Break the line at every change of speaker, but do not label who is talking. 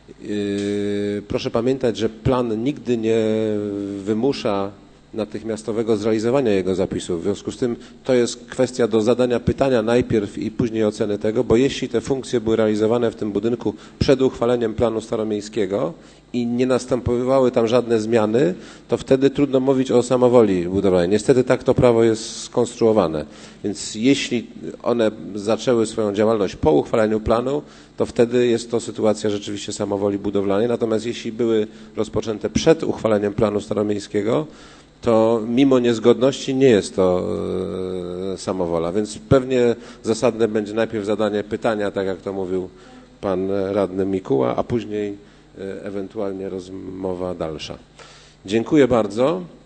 Proszę pamiętać, że plan nigdy nie wymusza natychmiastowego zrealizowania jego zapisów. W związku z tym to jest kwestia do zadania pytania najpierw i później oceny tego, bo jeśli te funkcje były realizowane w tym budynku przed uchwaleniem planu staromiejskiego i nie następowały tam żadne zmiany, to wtedy trudno mówić o samowoli budowlanej. Niestety tak to prawo jest skonstruowane. Więc jeśli one zaczęły swoją działalność po uchwaleniu planu, to wtedy jest to sytuacja rzeczywiście samowoli budowlanej. Natomiast jeśli były rozpoczęte przed uchwaleniem planu staromiejskiego, to mimo niezgodności nie jest to samowola. Więc pewnie zasadne będzie najpierw zadanie pytania, tak jak to mówił pan radny Mikuła, a później ewentualnie rozmowa dalsza. Dziękuję bardzo.